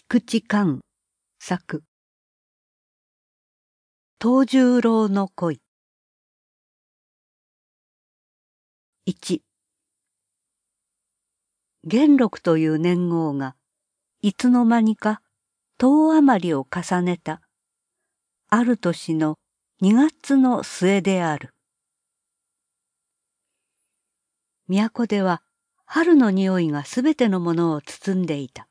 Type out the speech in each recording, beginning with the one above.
菊池寛作藤十郎の恋。1、元禄という年号がいつの間にか10余りを重ねたある年の2月の末である。都では春の匂いがすべてのものを包んでいた。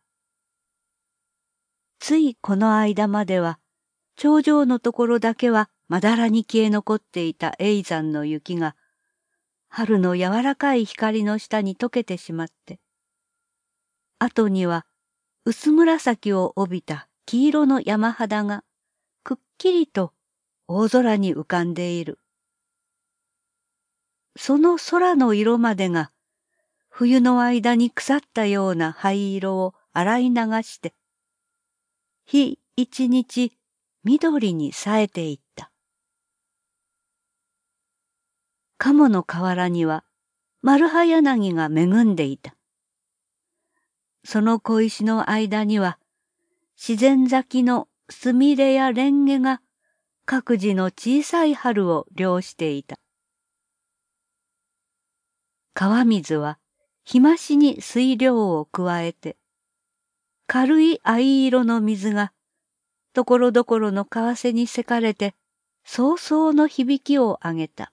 ついこの間までは頂上のところだけはまだらに消え残っていた叡山の雪が春の柔らかい光の下に溶けてしまって、後には薄紫を帯びた黄色の山肌がくっきりと大空に浮かんでいる。その空の色までが冬の間に腐ったような灰色を洗い流して、日一日緑に冴えていった。鴨の河原には丸葉柳が恵んでいた。その小石の間には自然咲きのすみれやレンゲが各自の小さい春を漁していた。川水は日増しに水量を加えて、軽い藍色の水がところどころの川瀬にせかれてそうそうの響きをあげた。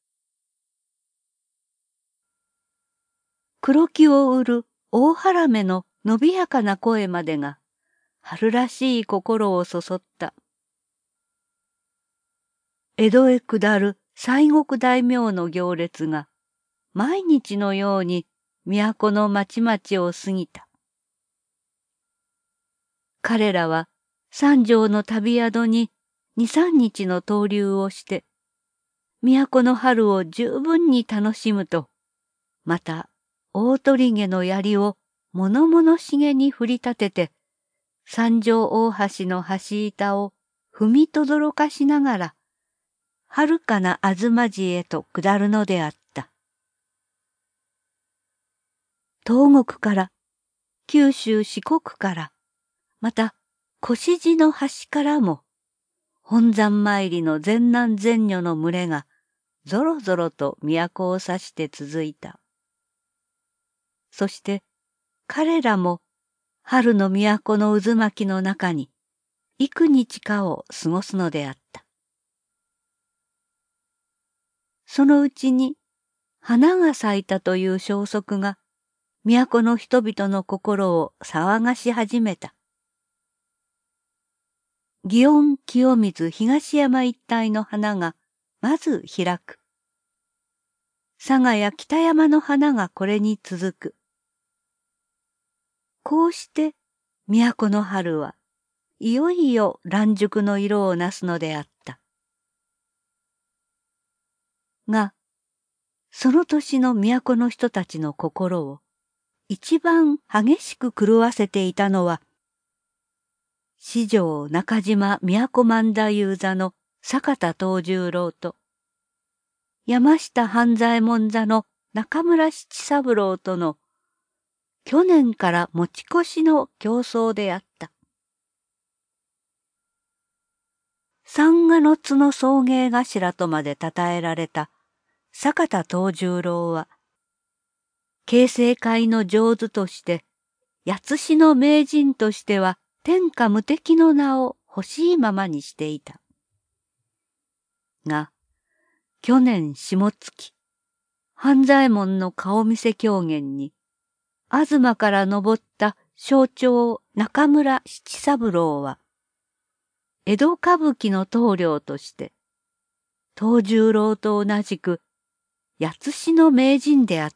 黒木を売る大原女の伸びやかな声までが春らしい心をそそった。江戸へ下る西国大名の行列が毎日のように都の町々を過ぎた。彼らは三条の旅宿に2、3日の逗留をして、都の春を十分に楽しむと、また大鳥毛の槍を物々しげに振り立てて、三条大橋の橋板を踏みとどろかしながら、遥かな東路へと下るのであった。東国から、九州四国から、また越路の端からも、本山参りの善男善女の群れが、ぞろぞろと都を指して続いた。そして彼らも春の都の渦巻きの中に幾日かを過ごすのであった。そのうちに花が咲いたという消息が都の人々の心を騒がし始めた。祇園清水東山一帯の花がまず開く。佐賀や北山の花がこれに続く。こうして都の春はいよいよ乱熟の色をなすのであった。が、その年の都の人たちの心を一番激しく狂わせていたのは、四条中島都万太夫座の坂田藤十郎と、山下半左衛門座の中村七三郎との去年から持ち越しの競争であった。三河の津の送迎頭とまで称えられた坂田藤十郎は、形成会の上手として、八志の名人としては天下無敵の名を欲しいままにしていた。が、去年下月、半左衛門の顔見せ狂言に、東から登った象徴中村七三郎は、江戸歌舞伎の棟梁として、藤十郎と同じく八志の名人であった。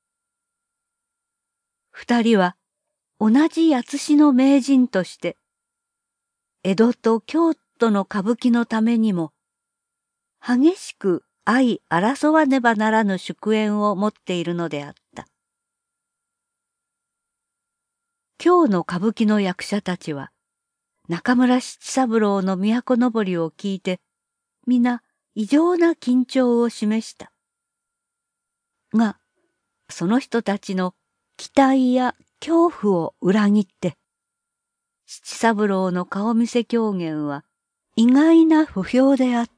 二人は同じ八志の名人として、江戸と京都の歌舞伎のためにも、激しく相争わねばならぬ祝宴を持っているのであった。京の歌舞伎の役者たちは、中村七三郎の都のぼりを聞いて、皆異常な緊張を示した。が、その人たちの期待や恐怖を裏切って、 七三郎の顔見せ狂言は意外な不評であった。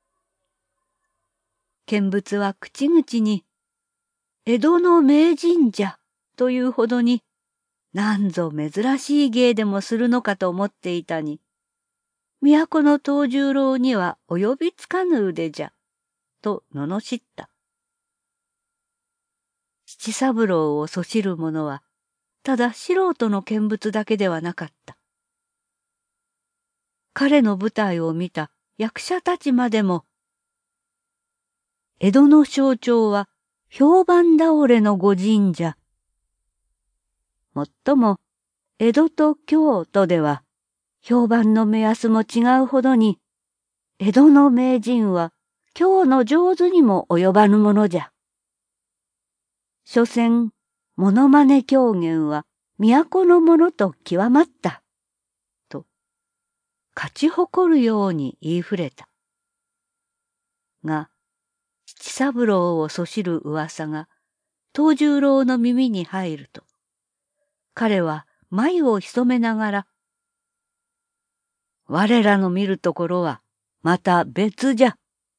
見物は口々に、江戸の名人じゃというほどに、なんぞ珍しい芸でもするのかと思っていたに、都の藤十郎には及びつかぬ腕じゃ、と罵った。七三郎をそしる者は、ただ素人の見物だけではなかった。彼の舞台を見た役者たちまでも、江戸の象徴は評判倒れの御仁じゃ。もっとも、江戸と京都では、評判の目安も違うほどに、江戸の名人は京の上手にも及ばぬものじゃ。所詮、モノマネ狂言は都のものと極まった。と、勝ち誇るように言い触れた。が、七三郎をそしる噂が藤十郎の耳に入ると、彼は眉を潜めながら、我らの見るところはまた別じゃ。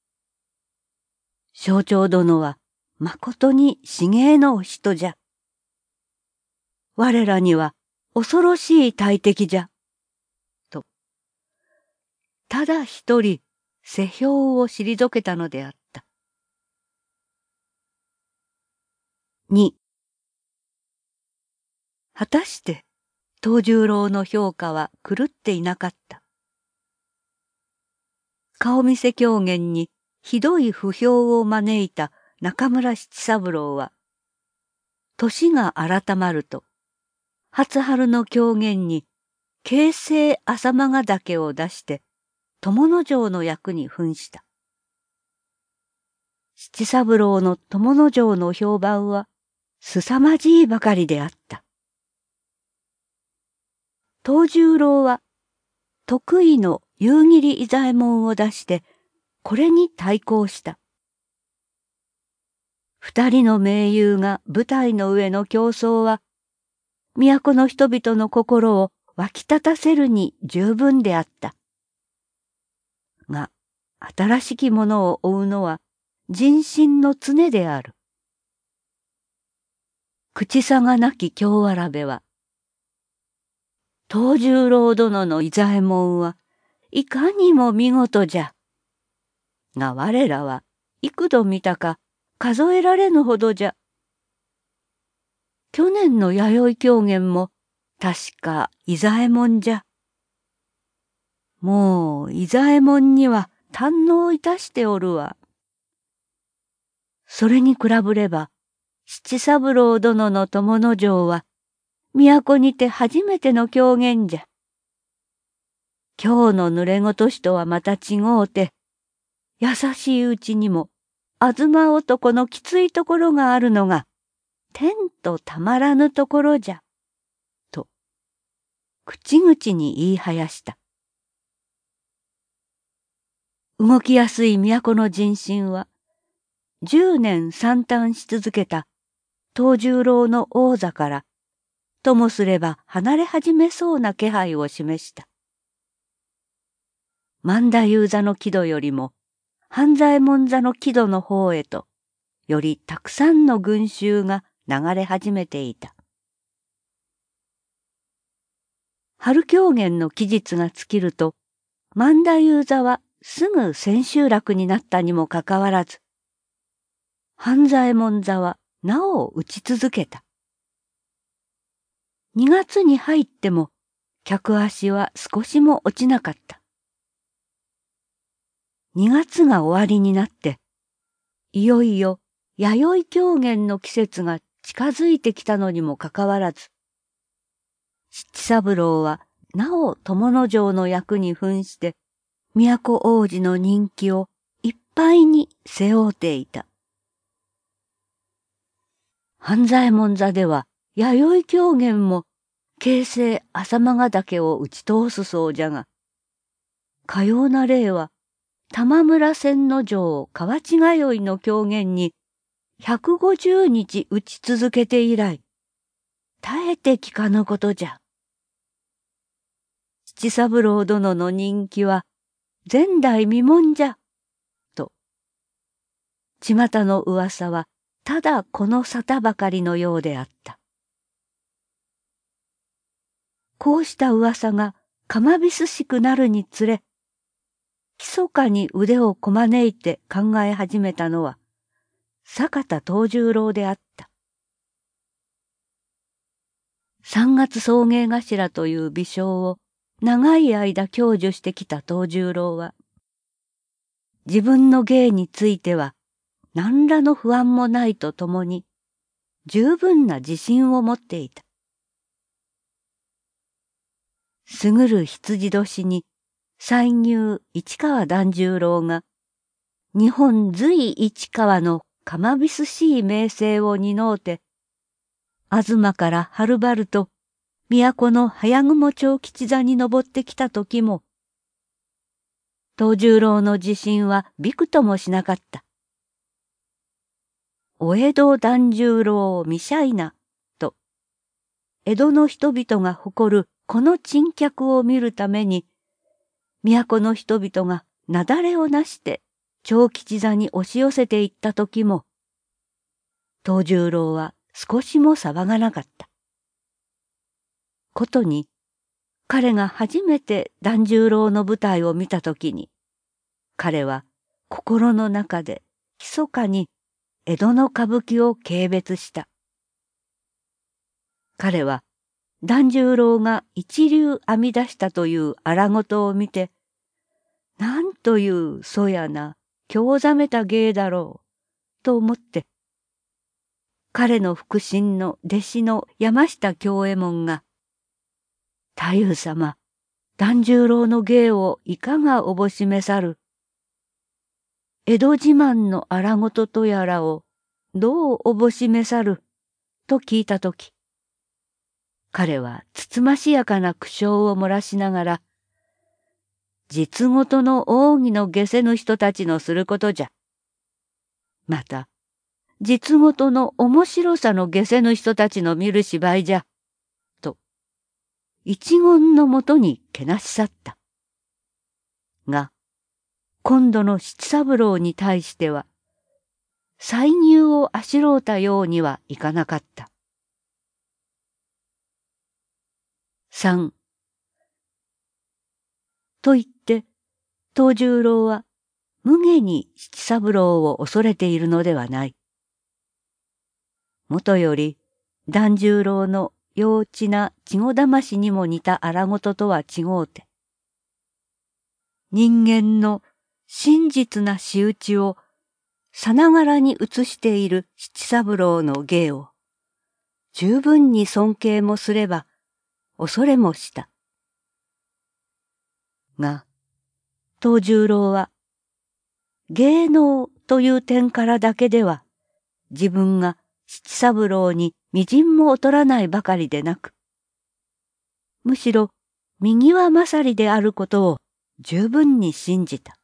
正長殿はまことに至芸のお人じゃ。我らには恐ろしい大敵じゃ。と、ただ一人世評を退けたのであった。2、果たして藤十郎の評価は狂っていなかった。顔見せ狂言にひどい不評を招いた中村七三郎は、年が改まると、初春の狂言に傾城浅間ヶ岳を出して、友之丞の役に扮した。七三郎の友之丞の評判は、凄まじいばかりであった。藤十郎は、得意の夕霧伊左衛門を出して、これに対抗した。二人の名優が舞台の上の競争は、都の人々の心を湧き立たせるに十分であった。が、新しきものを追うのは人心の常である。口差がなき京わらべは、藤十郎殿の伊左衛門はいかにも見事じゃ。が我らは幾度見たか数えられぬほどじゃ。去年の弥生狂言も確か伊左衛門じゃ。もう伊左衛門には堪能いたしておるわ。それに比べれば七三郎殿の友之丞は都にて初めての狂言じゃ。今日の濡れごとしとはまた違うて、優しいうちにも東男のきついところがあるのが天とたまらぬところじゃ。と口々に言いはやした。動きやすい都の人心は10年惨憺し続けた藤十郎の王座からともすれば離れ始めそうな気配を示した。万太夫座の木戸よりも半左衛門座の木戸の方へとよりたくさんの群衆が流れ始めていた。春狂言の期日が尽きると万太夫座はすぐ千秋楽になったにもかかわらず、半左衛門座はなお打ち続けた。2月に入っても客足は少しも落ちなかった。2月が終わりになって、いよいよ弥生狂言の季節が近づいてきたのにもかかわらず、七三郎はなお友之丞の役に扮して、都王子の人気をいっぱいに背負うていた。半左衛門座では弥生狂言も傾城浅間ヶ岳を打ち通すそうじゃが、かような例は玉村千之丞河内通いの狂言に150日打ち続けて以来、絶えて聞かぬことじゃ。 七三郎殿の人気は前代未聞じゃ、と。巷の噂はただこの沙汰ばかりのようであった。こうした噂がかまびすしくなるにつれ、密かに腕をこまねいて考え始めたのは、坂田藤十郎であった。三月送迎頭という微称を長い間享受してきた藤十郎は、自分の芸については何らの不安もないとともに、十分な自信を持っていた。優る羊年に、歳入市川團十郎が、日本随一川のかまびすしい名声を担うて、東からはるばると、都の早雲長吉座に登ってきた時も、藤十郎の自信はびくともしなかった。お江戸團十郎見しゃいな、と、江戸の人々が誇るこの珍客を見るために、都の人々が雪崩をなして長吉座に押し寄せていった時も、藤十郎は少しも騒がなかった。ことに、彼が初めて團十郎の舞台を見たときに、彼は心の中で密かに江戸の歌舞伎を軽蔑した。彼は團十郎が一流編み出したという荒事を見て、なんというそやな、興ざめた芸だろう、と思って、彼の腹心の弟子の山下京右衛門が、太夫様、團十郎の芸をいかがおぼしめさる。江戸自慢の荒事とやらをどうおぼしめさる、と聞いたとき、彼はつつましやかな苦笑を漏らしながら、実事の奥義の下せぬ人たちのすることじゃ。また、実事の面白さの下せぬ人たちの見る芝居じゃ。と、一言のもとにけなし去った。が、今度の七三郎に対しては、歳入をあしろうたようにはいかなかった。3と言って、藤十郎は無下に七三郎を恐れているのではない。もとより團十郎の幼稚な稚児魂にも似た荒事とは違うて、人間の真実な仕打ちをさながらに映している七三郎の芸を十分に尊敬もすれば恐れもした。が、藤十郎は芸能という点からだけでは自分が七三郎にみじんも劣らないばかりでなく、むしろ右は勝りであることを十分に信じた。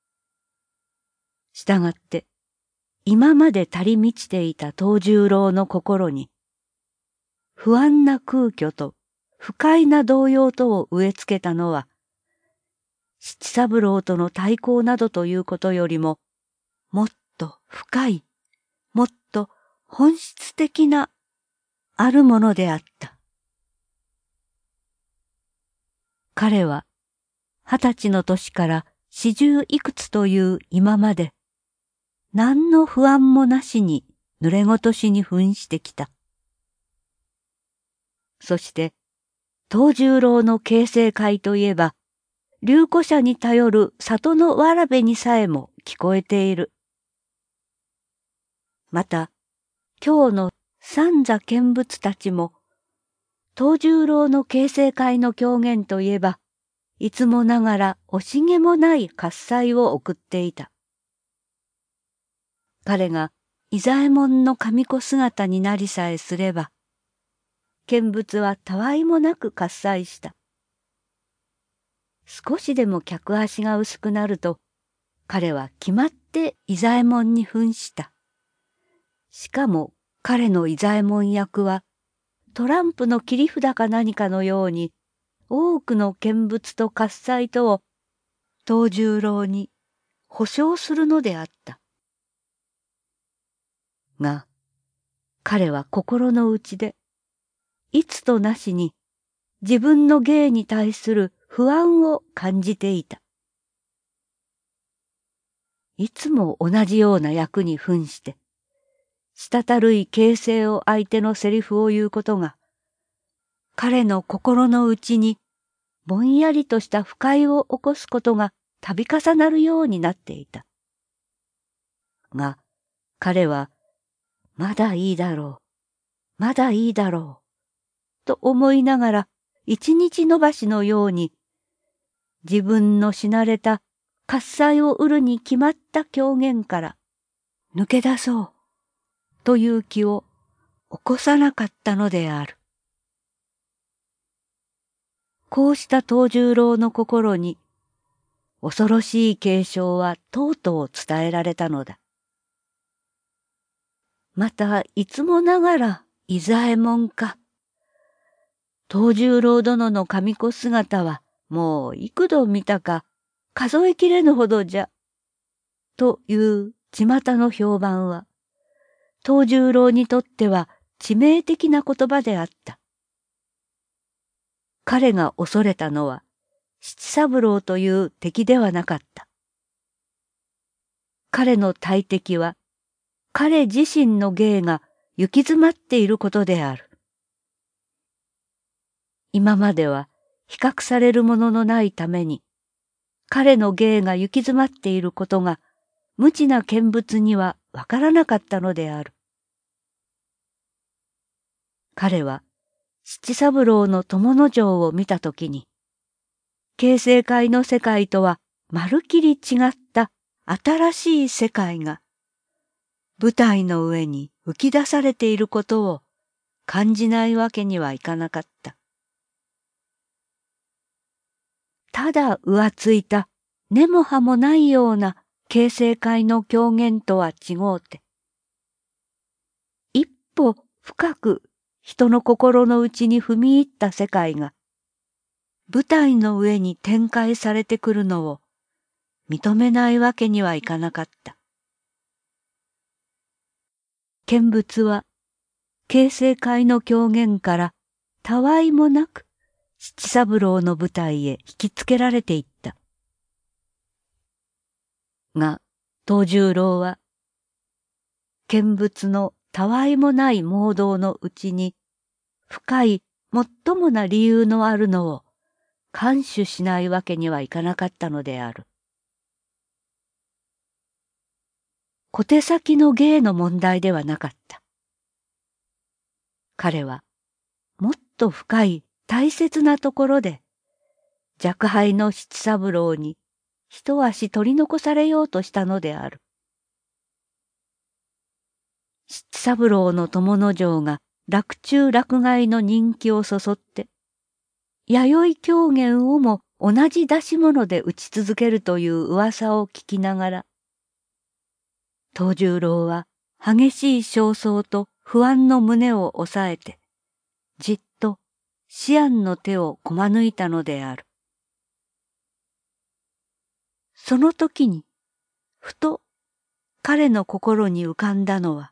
したがって、今まで足り満ちていた藤十郎の心に、不安な空虚と不快な動揺とを植え付けたのは、七三郎との対抗などということよりも、もっと深い、もっと本質的な、あるものであった。彼は、20歳の年から40いくつという今まで、何の不安もなしに濡れごとしに扮してきた。そして、藤十郎の形成会といえば、流子者に頼る里のわらべにさえも聞こえている。また、今日の三座見物たちも、藤十郎の形成会の狂言といえば、いつもながら惜しげもない喝采を送っていた。彼が伊左衛門の神子姿になりさえすれば、見物はたわいもなく喝采した。少しでも客足が薄くなると、彼は決まって伊左衛門に扮した。しかも彼の伊左衛門役は、トランプの切り札か何かのように、 多くの見物と喝采とを藤十郎に保証するのであった。が、彼は心の内で、いつとなしに自分の芸に対する不安を感じていた。いつも同じような役に扮して、滴るい形勢を相手のセリフを言うことが、彼の心の内にぼんやりとした不快を起こすことが度重なるようになっていた。が、彼は、まだいいだろう、まだいいだろう、と思いながら一日延ばしのように、自分のしなれた喝采を得るに決まった狂言から抜け出そうという気を起こさなかったのである。こうした藤十郎の心に恐ろしい警鐘はとうとう伝えられたのだ。またいつもながら伊左衛門か。藤十郎殿の神子姿はもう幾度見たか数えきれぬほどじゃ。という巷の評判は、藤十郎にとっては致命的な言葉であった。彼が恐れたのは七三郎という敵ではなかった。彼の大敵は彼自身の芸が行き詰まっていることである。今までは比較されるもののないために、彼の芸が行き詰まっていることが無知な見物にはわからなかったのである。彼は七三郎の友之丞を見たときに、形成界の世界とはまるきり違った新しい世界が舞台の上に浮き出されていることを感じないわけにはいかなかった。ただ浮ついた根も葉もないような形成界の狂言とは違うて、一歩深く人の心の内に踏み入った世界が舞台の上に展開されてくるのを認めないわけにはいかなかった。見物は形成界の狂言からたわいもなく七三郎の舞台へ引きつけられていった。が藤十郎は見物のたわいもない妄動のうちに深いもっともな理由のあるのを看守しないわけにはいかなかったのである。小手先の芸の問題ではなかった。彼はもっと深い大切なところで若輩の七三郎に一足取り残されようとしたのである。七三郎の友之丞が洛中洛外の人気をそそって、弥生狂言をも同じ出し物で打ち続けるという噂を聞きながら、藤十郎は激しい焦燥と不安の胸を抑えて、じっと思案の手をこま抜いたのである。その時に、ふと彼の心に浮かんだのは、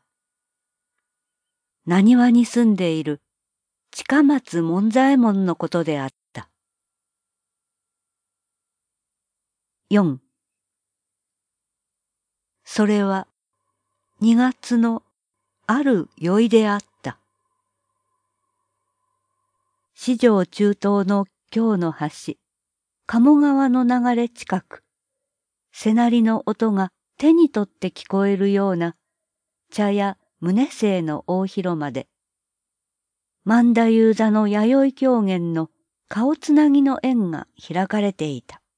浪速に住んでいる近松門左衛門のことであった。4. それは2月のある宵であった。四条中東の京の橋、鴨川の流れ近く、せなりの音が手に取って聞こえるような茶屋宗清の大広間で、萬太夫座の弥生狂言の顔つなぎの宴が開かれていた。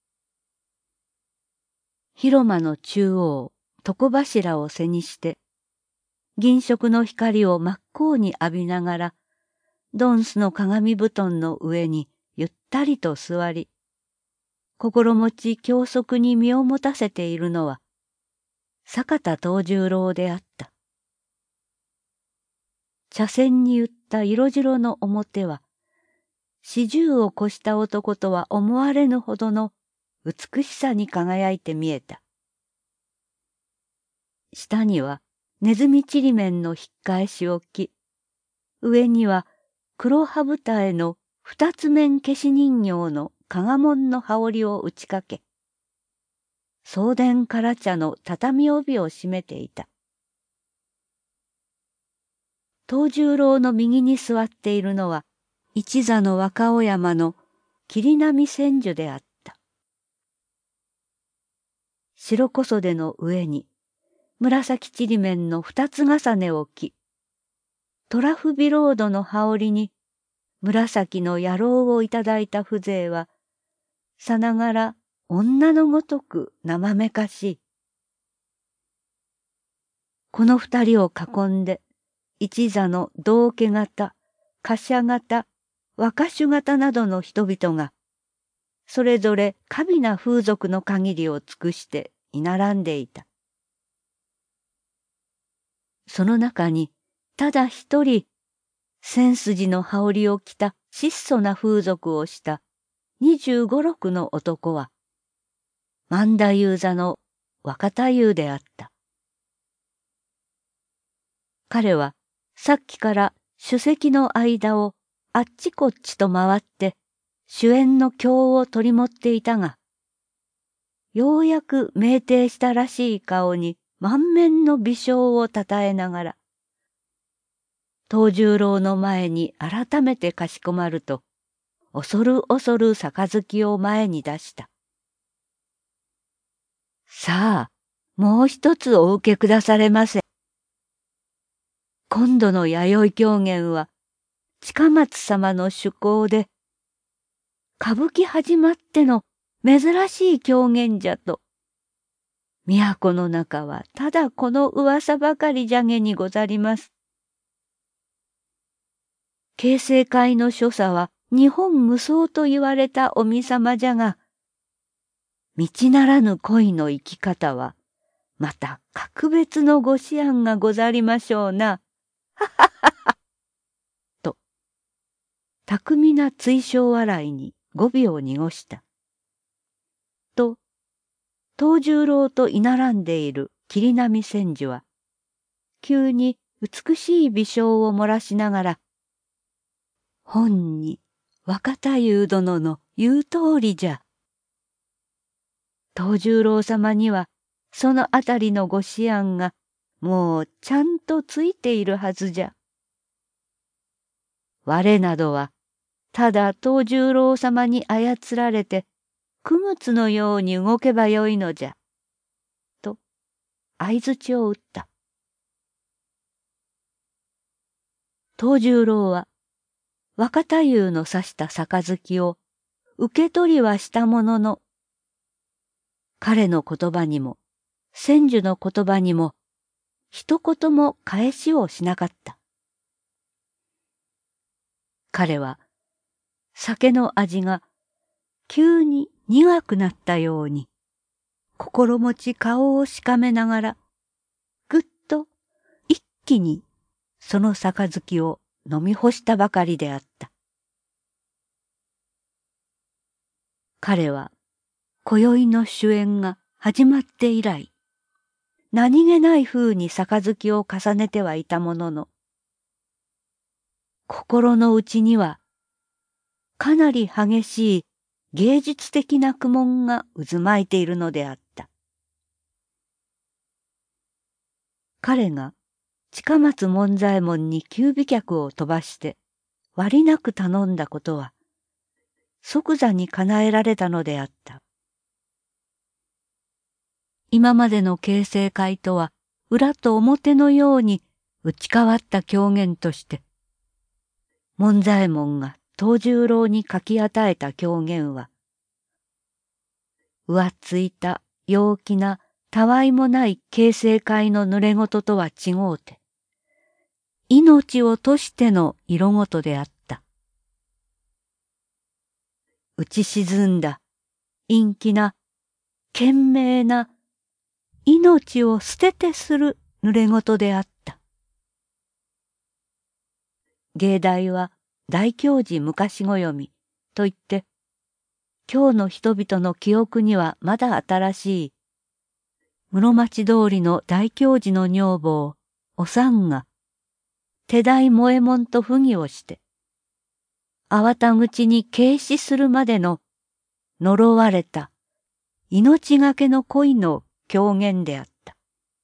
広間の中央、床柱を背にして、銀色の光を真っ向に浴びながら、ドンスの鏡布団の上にゆったりと座り、心持ち教則に身を持たせているのは、坂田藤十郎であった。茶筅に打った色白の表は、 40を越した男とは思われぬほどの美しさに輝いて見えた。下にはネズミちりめんの引っ返しを着、上には黒羽二重の二つ面消し人形のかがもんの羽織を打ちかけ、送電から茶の畳帯を締めていた。藤十郎の右に座っているのは、一座の若尾山の霧波千住であった。白小袖の上に、紫ちりめんの二つ重ねを着、トラフビロードの羽織に、紫の野郎をいただいた風情は、さながら女のごとく生めかしい。この二人を囲んで、一座の道家型、貨車型、若衆型などの人々が、それぞれ華美な風俗の限りを尽くして居並んでいた。その中に、ただ一人、千筋の羽織を着た質素な風俗をした25、6の男は、万太夫座の若太夫であった。彼はさっきから首席の間をあっちこっちと回って主演の興を取り持っていたが、ようやく酩酊したらしい顔に満面の微笑をたたえながら、藤十郎の前に改めてかしこまると、恐る恐る杯を前に出した。さあ、もう一つお受けくだされませ。今度の弥生狂言は、近松様の趣向で、歌舞伎始まっての珍しい狂言じゃと、都の中はただこの噂ばかりじゃげにござります。形成会の所作は日本無双と言われたおみさまじゃが、道ならぬ恋の生き方は、また格別のご思案がござりましょうな。はははは。と、巧みな追笑笑いに語尾を濁した。と、藤十郎と居並んでいる霧波千住は、急に美しい微笑を漏らしながら、ほんに若太夫殿の言う通りじゃ。藤十郎様にはそのあたりのご思案がもうちゃんとついているはずじゃ。我などはただ藤十郎様に操られて供物のように動けばよいのじゃ。と相槌を打った。藤十郎は若太夫の指した杯を受け取りはしたものの、彼の言葉にも、千住の言葉にも、一言も返しをしなかった。彼は、酒の味が急に苦くなったように、心持ち顔をしかめながら、ぐっと一気にその杯を飲み干したばかりであった。彼は、今宵の主演が始まって以来、何気ない風に杯を重ねてはいたものの、心の内には、かなり激しい芸術的な苦悶が渦巻いているのであった。彼が近松門左衛門に九尾脚を飛ばして割なく頼んだことは、即座に叶えられたのであった。今までの形成会とは裏と表のように打ち変わった狂言として、門左衛門が藤十郎に書き与えた狂言は、浮ついた陽気なたわいもない形成会の濡れ事とは違うて、命を賭しての色事であった。打ち沈んだ陰気な懸命な命を捨ててする濡れ事であった。芸大は大教寺昔ご読みといって、今日の人々の記憶にはまだ新しい、室町通りの大教寺の女房、おさんが、手代萌えもんと不義をして、あわた口に軽視するまでの呪われた命がけの恋の狂言であった。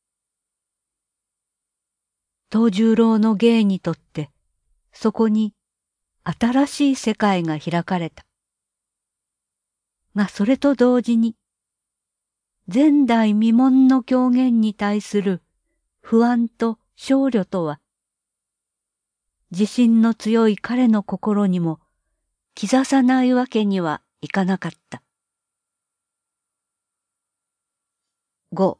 藤十郎の芸にとって、そこに新しい世界が開かれた。がそれと同時に、前代未聞の狂言に対する不安と憂慮とは、自信の強い彼の心にも刻さないわけにはいかなかった。5.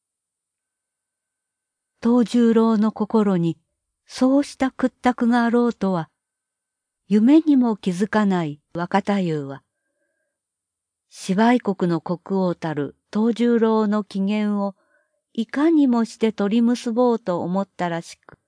藤十郎の心にそうした屈託があろうとは、夢にも気づかない若太夫は、芝居国の国王たる藤十郎の機嫌をいかにもして取り結ぼうと思ったらしく、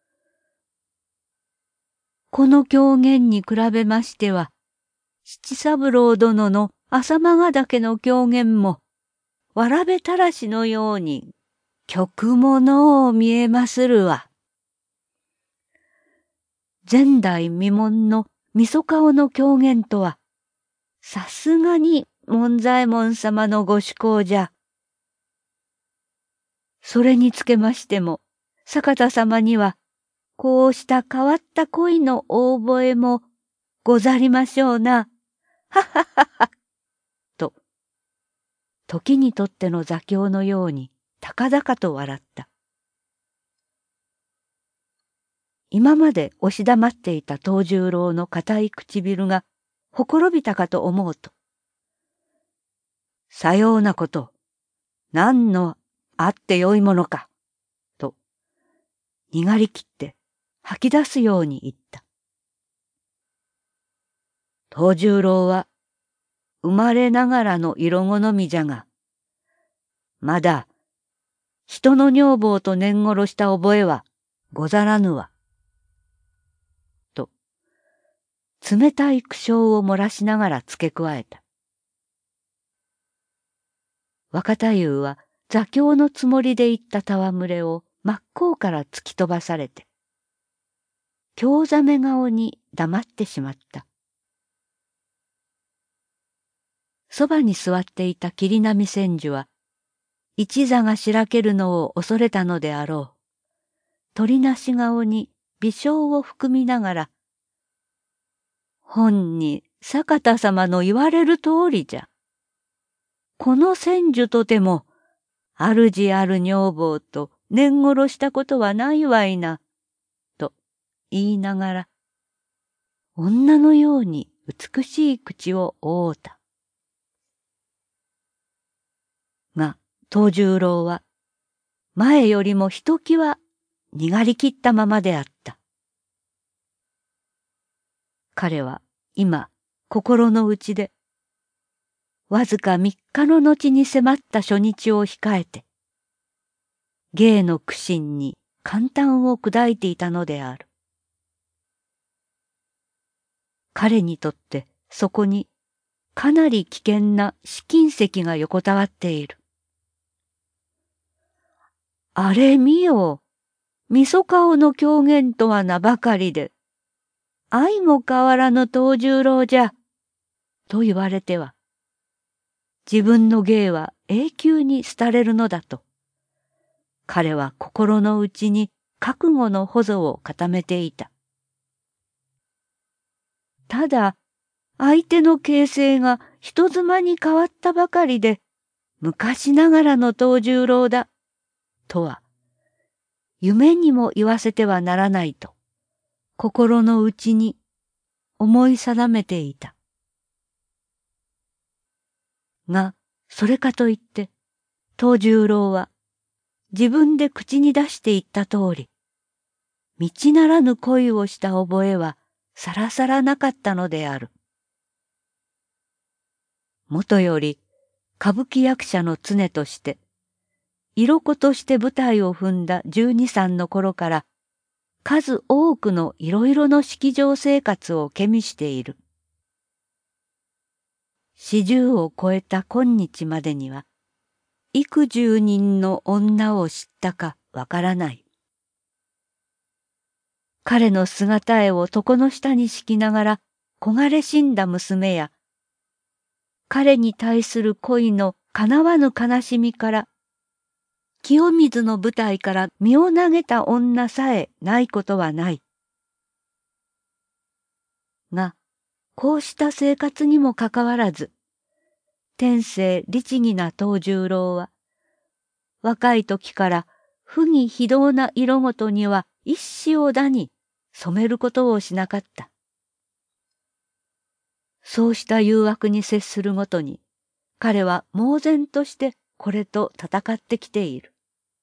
この狂言に比べましては、七三郎殿の朝間ヶ岳の狂言も、わらべたらしのように、曲物を見えまするわ。前代未聞のみそ顔の狂言とは、さすがに門左衛門様のご趣向じゃ。それにつけましても、坂田様には、こうした変わった恋のお覚えもござりましょうな。はははは。と、時にとっての座興のように高々と笑った。今まで押し黙っていた藤十郎の固い唇がほころびたかと思うと、さようなこと、何のあってよいものか、と、にがりきって吐き出すように言った。藤十郎は生まれながらの色好みじゃが、まだ人の女房と念殺した覚えはござらぬわ。と、冷たい苦笑を漏らしながら付け加えた。若太夫は座興のつもりで言った戯れを真っ向から突き飛ばされて、興ざめ顔に黙ってしまった。そばに座っていた霧波千住は、一座がしらけるのを恐れたのであろう。鳥なし顔に微笑を含みながら、ほんに坂田様の言われる通りじゃ。この千住とても、主ある女房と念殺したことはないわいな、と言いながら、女のように美しい口を覆うた。が、藤十郎は、前よりもひときわにがりきったままであった。彼は今、心の内で、わずか3日の後に迫った初日を控えて、芸の苦心に簡単を砕いていたのである。彼にとってそこにかなり危険な試金石が横たわっている。あれ見よ、みそ顔の狂言とは名ばかりで、相も変わらぬ藤十郎じゃ、と言われては、自分の芸は永久に廃れるのだと、彼は心の内に覚悟のほぞを固めていた。ただ、相手の形勢が人妻に変わったばかりで、昔ながらの藤十郎だ、とは、夢にも言わせてはならないと、心の内に思い定めていた。が、それかといって、藤十郎は、自分で口に出して言った通り、道ならぬ恋をした覚えはさらさらなかったのである。もとより歌舞伎役者の常として、色子として舞台を踏んだ12、3の頃から、 数多くのいろいろの式場生活をけみしている。40を超えた今日までには、幾十人の女を知ったかわからない。彼の姿絵を床の下に敷きながら焦がれ死んだ娘や、彼に対する恋の叶わぬ悲しみから、清水の舞台から身を投げた女さえないことはない。が、こうした生活にもかかわらず、天性律儀な藤十郎は、若い時から不義非道な色ごとには一子をだに染めることをしなかった。そうした誘惑に接するごとに、彼は猛然としてこれと戦ってきている。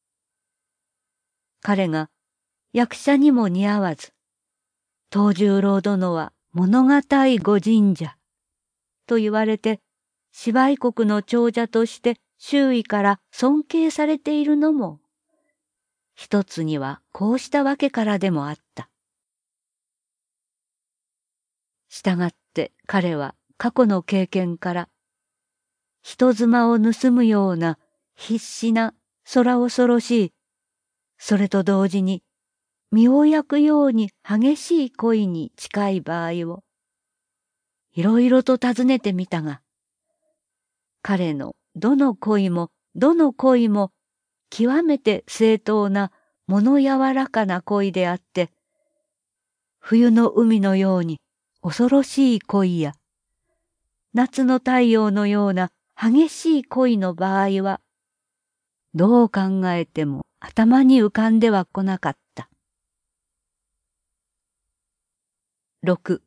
彼が役者にも似合わず、藤十郎殿は物堅い御仁者と言われて、芝居国の長者として周囲から尊敬されているのも、一つにはこうしたわけからでもあった。したがって彼は過去の経験から、人妻を盗むような必死な空恐ろしい、それと同時に身を焼くように激しい恋に近い場合を、いろいろと尋ねてみたが、彼のどの恋も極めて正当な物柔らかな恋であって、冬の海のように恐ろしい恋や、夏の太陽のような激しい恋の場合は、どう考えても頭に浮かんでは来なかった。6.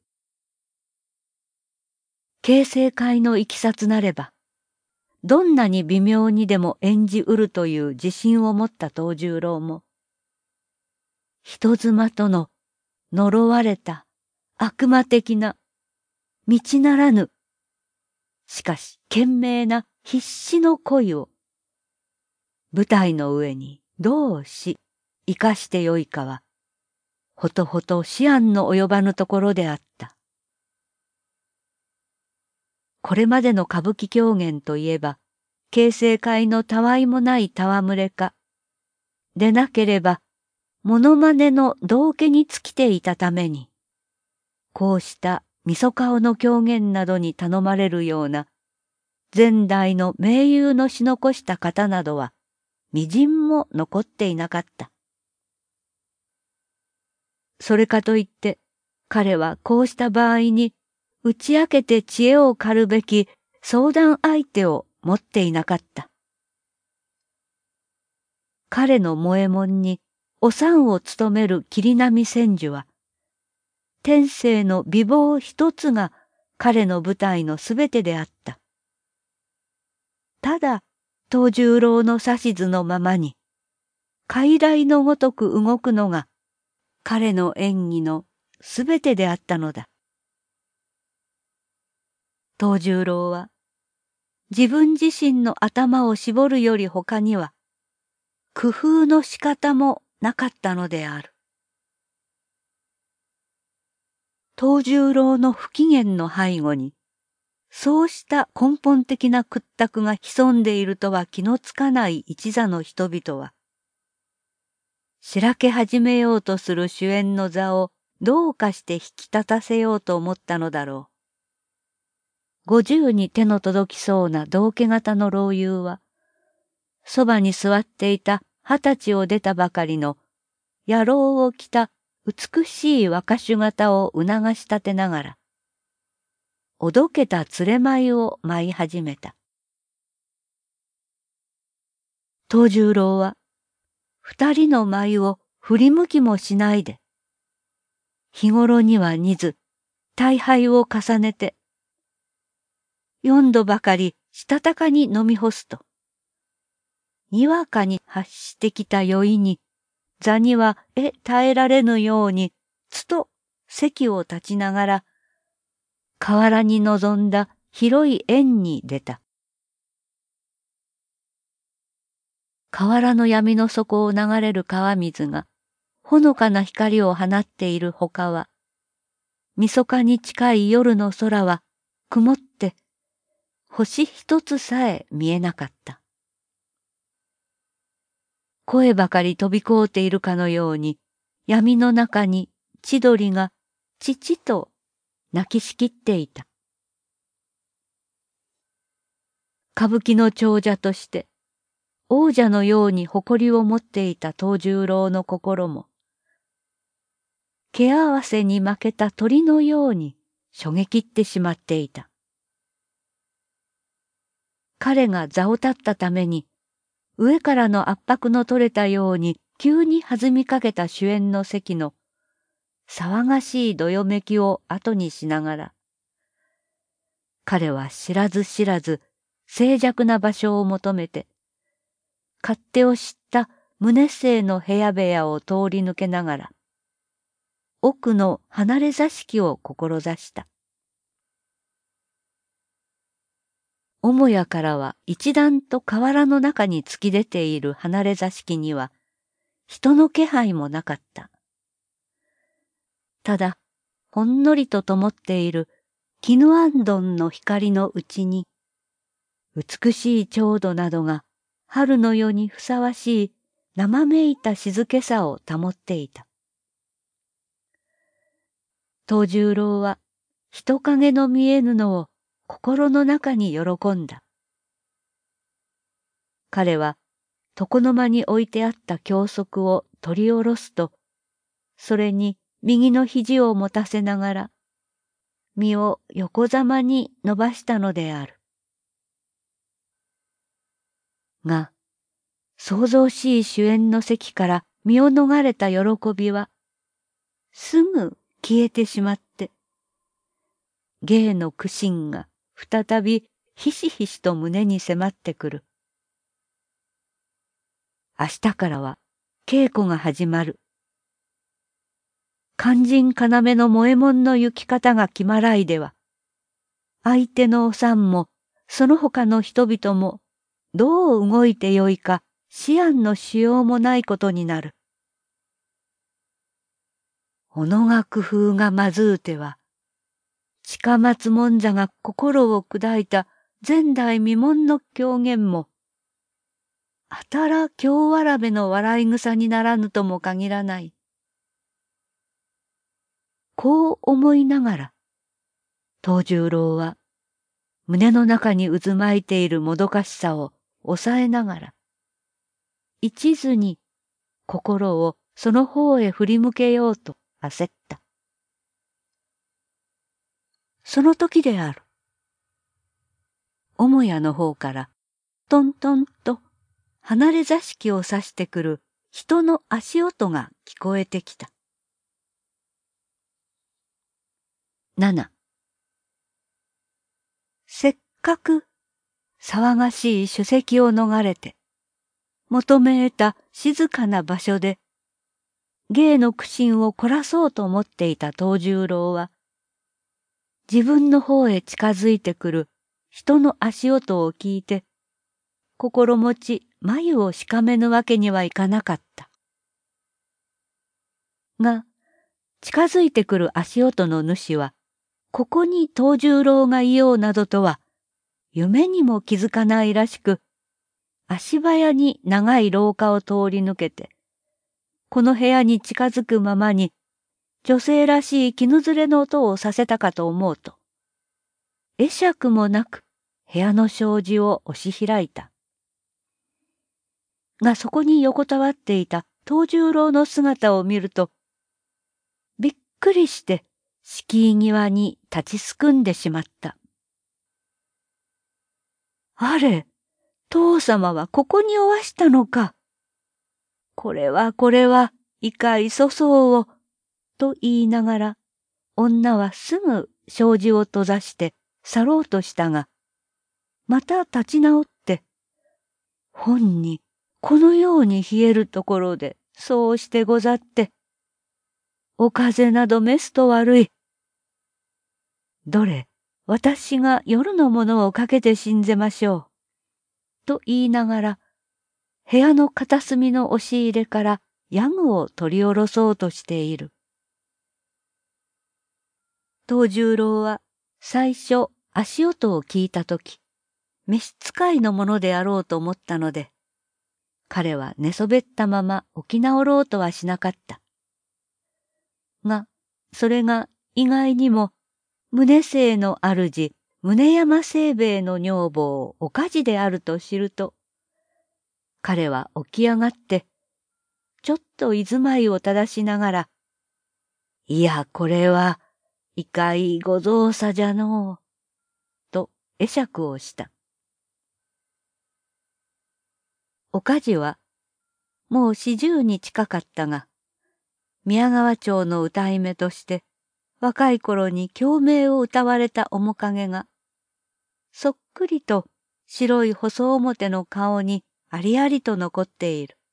形成会のいきさつなれば、どんなに微妙にでも演じうるという自信を持った藤十郎も、人妻との呪われた悪魔的な道ならぬ、しかし懸命な必死の恋を、舞台の上にどうし生かしてよいかは、ほとほと思案の及ばぬところであった。これまでの歌舞伎狂言といえば、形成会のたわいもない戯れか、でなければ、モノマネの道化に尽きていたために、こうしたみそ顔の狂言などに頼まれるような、前代の名優のし残した方などは、みじんも残っていなかった。それかといって、彼はこうした場合に、打ち明けて知恵を狩るべき相談相手を持っていなかった。彼の萌えもんにお産を務める霧波千住は、天性の美貌一つが彼の舞台のすべてであった。ただ、藤十郎の指図のままに、傀儡のごとく動くのが彼の演技のすべてであったのだ。藤十郎は、自分自身の頭を絞るより他には、工夫の仕方もなかったのである。藤十郎の不機嫌の背後に、そうした根本的な屈託が潜んでいるとは気のつかない一座の人々は、しらけ始めようとする主演の座をどうかして引き立たせようと思ったのだろう。50に手の届きそうな道化型の老友は、そばに座っていた20歳を出たばかりの野郎を着た美しい若衆方を促し立てながら、おどけた連れ舞を舞い始めた。藤十郎は、二人の舞を振り向きもしないで、日頃には似ず、大杯を重ねて、4度ばかりしたたかに飲み干すと、にわかに発してきた酔いに、座には耐えられぬように、つと席を立ちながら、河原に臨んだ広い円に出た。河原の闇の底を流れる川水が、 ほのかな光を放っているほかは、晦日に近い夜の空は曇って、星一つさえ見えなかった。声ばかり飛び交っているかのように、闇の中に千鳥が父と泣きしきっていた。歌舞伎の長者として、王者のように誇りを持っていた藤十郎の心も、毛合わせに負けた鳥のようにしょげきってしまっていた。彼が座を立ったために、上からの圧迫の取れたように急に弾みかけた主演の席の騒がしいどよめきを後にしながら、彼は知らず知らず静寂な場所を求めて、勝手を知った棟清の部屋部屋を通り抜けながら、奥の離れ座敷を志した。母屋からは一段と河原の中に突き出ている離れ座敷には、人の気配もなかった。ただ、ほんのりと灯っている絹あんどんの光のうちに、美しい調度などが春の夜にふさわしい生めいた静けさを保っていた。藤十郎は人影の見えぬのを心の中に喜んだ。彼は床の間に置いてあった教則を取り下ろすと、それに右の肘を持たせながら、身を横ざまに伸ばしたのである。が、騒々しい主演の席から身を逃れた喜びは、すぐ消えてしまって、芸の苦心が再びひしひしと胸に迫ってくる。明日からは稽古が始まる。肝心要の萌えもんの行き方が決まらいでは、相手のおさんもその他の人々もどう動いてよいか思案のしようもないことになる。小野が工夫がまずうては、近松門座が心を砕いた前代未聞の狂言も、あたら京わらべの笑い草にならぬとも限らない。こう思いながら、藤十郎は胸の中に渦巻いているもどかしさを抑えながら、一途に心をその方へ振り向けようと焦った。その時である。母屋の方からトントンと離れ座敷を指してくる人の足音が聞こえてきた。7せっかく騒がしい酒席を逃れて求め得た静かな場所で芸の苦心を凝らそうと思っていた藤十郎は自分の方へ近づいてくる人の足音を聞いて心持ち眉をしかめぬわけにはいかなかった。が近づいてくる足音の主はここに藤十郎がいようなどとは夢にも気づかないらしく、足早に長い廊下を通り抜けて、この部屋に近づくままに女性らしい絹ずれの音をさせたかと思うと、会釈もなく部屋の障子を押し開いた。がそこに横たわっていた藤十郎の姿を見ると、びっくりして敷居際に立ちすくんでしまった。あれ、父様はここにおわしたのか。これは、いかい粗相を、と言いながら、女はすぐ障子を閉ざして去ろうとしたが、また立ち直って、本にこのように冷えるところでそうしてござって、お風邪などめすと悪い。どれ、私が夜のものをかけて信ぜましょう。と言いながら、部屋の片隅の押し入れからヤグを取り下ろそうとしている。藤十郎は最初足音を聞いたとき、召使いのものであろうと思ったので、彼は寝そべったまま起き直ろうとはしなかった。が、それが意外にも、宗姓の主、宗山清兵衛の女房、お梶であると知ると、彼は起き上がって、ちょっと居住まいを正しながら、いや、これは、いかいご造作じゃのう、と会釈をした。お梶は、もう40に近かったが、宮川町の歌い目として、若い頃に共鳴を歌われた面影が、そっくりと白い細表の顔にありありと残っている。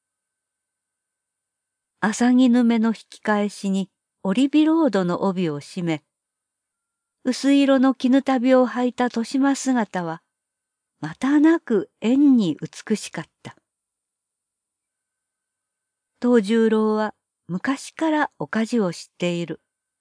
浅木ぬめの引き返しにオリビロードの帯を締め、薄色の絹足袋を履いた年増姿は、またなく縁に美しかった。藤十郎は昔からお梶を知っている。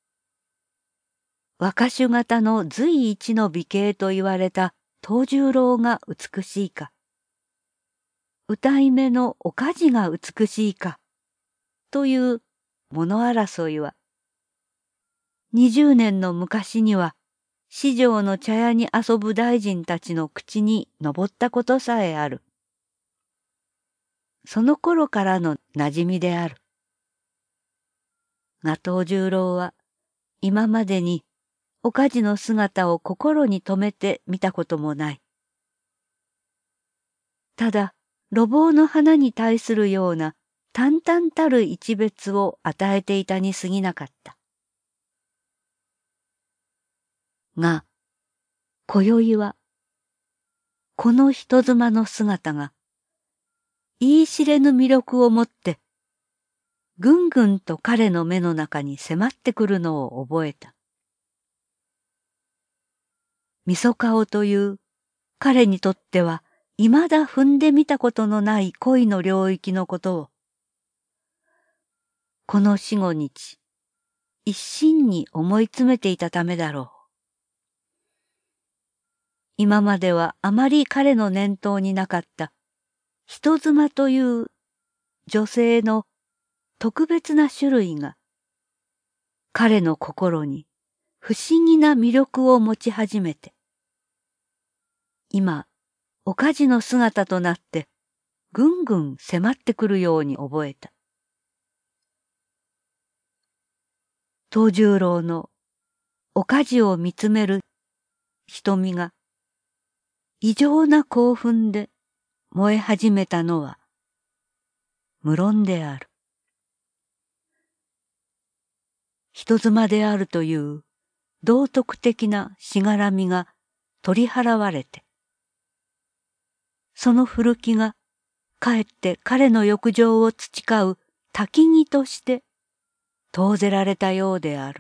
若衆型の随一の美形と言われた藤十郎が美しいか、歌い目のお梶が美しいか、という物争いは、20年の昔には、四条の茶屋に遊ぶ大臣たちの口に上ったことさえある。その頃からの馴染みである。が藤十郎は、今までにお梶の姿を心に留めて見たこともない。ただ、路傍の花に対するような淡々たる一別を与えていたに過ぎなかった。が、今宵は、この人妻の姿が、言い知れぬ魅力をもって、ぐんぐんと彼の目の中に迫ってくるのを覚えた。みそ顔という彼にとっては未だ踏んでみたことのない恋の領域のことを、この4、5日、一心に思い詰めていたためだろう。今まではあまり彼の念頭になかった人妻という女性の特別な種類が彼の心に不思議な魅力を持ち始めて、今、お梶の姿となってぐんぐん迫ってくるように覚えた。藤十郎のお梶を見つめる瞳が異常な興奮で燃え始めたのは無論である。人妻であるという道徳的なしがらみが取り払われて、その古きがかえって彼の欲情を培う焚き木として投ぜられたようである。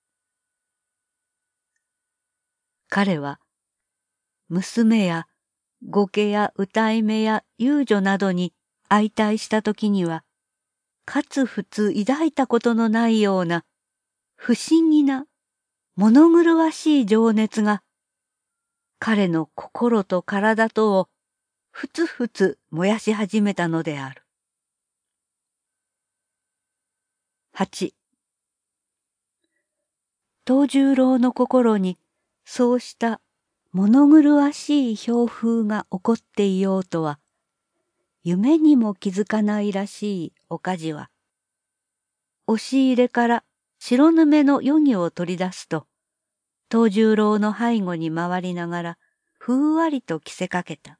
彼は娘や後家や歌い目や遊女などに相対したときには、かつ普通抱いたことのないような不思議な物狂わしい情熱が彼の心と体とをふつふつ燃やし始めたのである。8. 藤十郎の心にそうした物狂わしい評風が起こっていようとは、夢にも気づかないらしいお梶は、押し入れから白ぬめの余儀を取り出すと、藤十郎の背後に回りながら、ふんわりと着せかけた。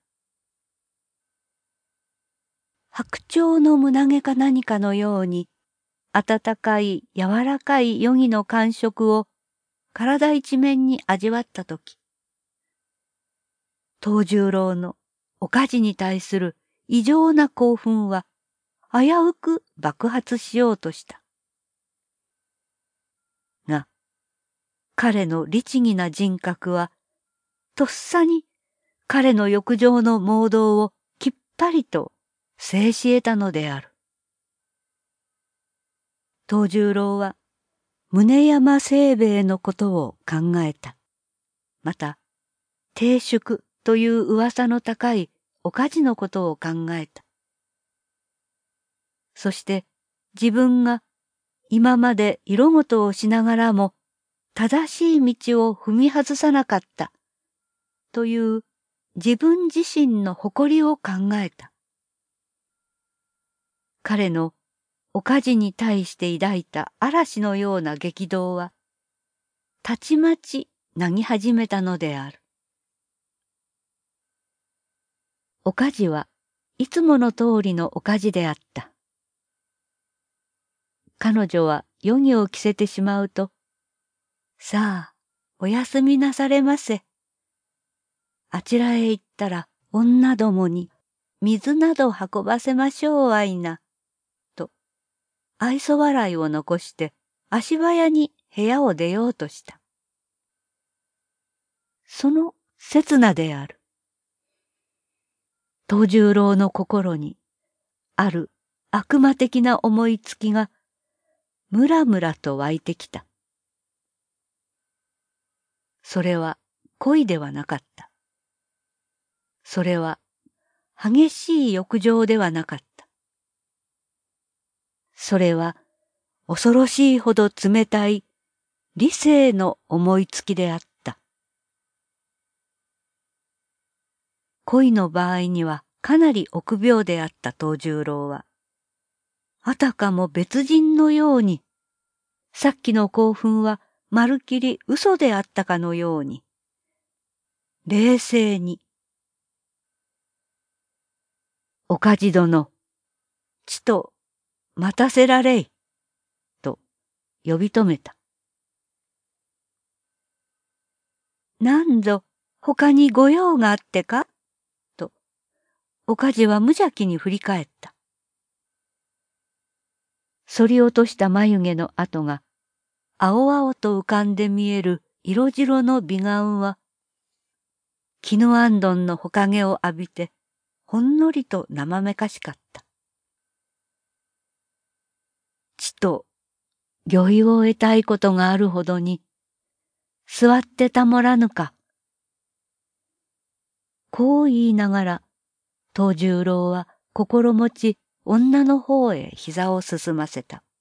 白鳥の胸毛か何かのように、温かい柔らかい余儀の感触を体一面に味わったとき、藤十郎のお梶に対する異常な興奮は危うく爆発しようとした。が、彼の律儀な人格は、とっさに彼の欲情の妄動をきっぱりと制し得たのである。 藤十郎は宗山清兵衛のことを考えた。また、定宿という噂の高い岡地のことを考えた。そして自分が今まで色事をしながらも正しい道を踏み外さなかったという自分自身の誇りを考えた。彼の岡地に対して抱いた嵐のような激動はたちまちなぎ始めたのである。岡地はいつもの通りの岡地であった。彼女は夜着を着せてしまうと、さあ、お休みなされませ。あちらへ行ったら女どもに水など運ばせましょうあいな、と愛想笑いを残して足早に部屋を出ようとした。その刹那である。藤十郎の心にある悪魔的な思いつきがむらむらと湧いてきた。それは恋ではなかった。それは激しい欲情ではなかった。それは恐ろしいほど冷たい理性の思いつきであった。恋の場合にはかなり臆病であった藤十郎は、あたかも別人のように、さっきの興奮はまるきり嘘であったかのように、冷静に、おかじ殿、ちと待たせられい、と呼び止めた。なんぞ他にご用があってかと、おかじは無邪気に振り返った。反り落とした眉毛の跡が、青々と浮かんで見える色白の美顔は、木のあんどんのほかげを浴びて、ほんのりと生めかしかった。ちと、御意を得たいことがあるほどに、座ってたもらぬか。こう言いながら、藤十郎は心持ち女の方へ膝を進ませた。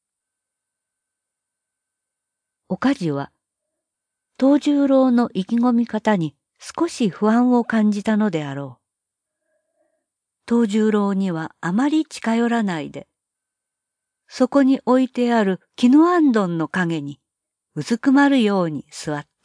おかじは、藤十郎の意気込み方に少し不安を感じたのであろう。藤十郎にはあまり近寄らないで、そこに置いてある木のあんどんの影にうずくまるように座った。